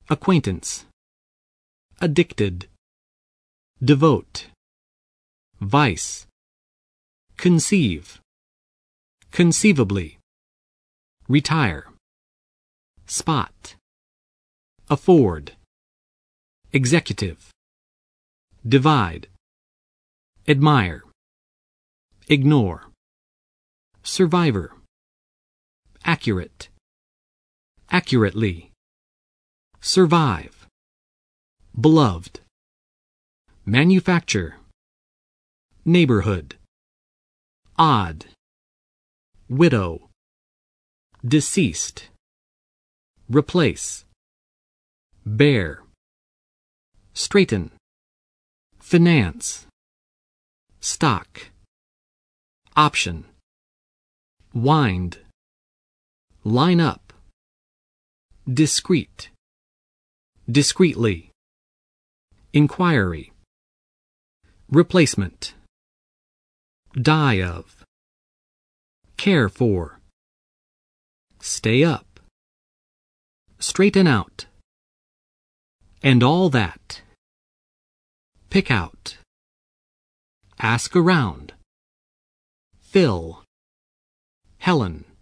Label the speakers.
Speaker 1: acquaintance, addicted, devote, vice, conceive, conceivably, retire, spot, afford, executive, divide, admire, ignore, survivor, accurate, accurately, survive, beloved, manufacture, neighborhood, odd, widow, deceased, replace, bear, straighten, finance, stock, option, wind, line up, discreet, discreetly, inquiry, replacement, die of, care for, stay up, straighten out, and all that, pick out, ask around, fill, Helen.